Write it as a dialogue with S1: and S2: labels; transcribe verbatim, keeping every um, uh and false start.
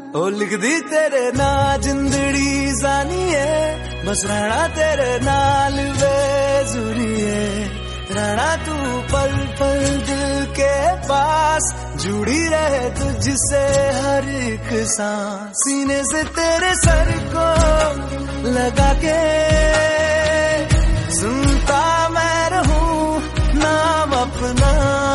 S1: ओ लिख दी तेरे ना जिंदड़ी जानिए, बस रहना तेरे नाल बेजुरिए, रहना तू पल पल दिल के पास, जुड़ी रहे तुझसे हर एक सांस, सीने से तेरे सर को लगा के सुनता मैं रहूं नाम अपना।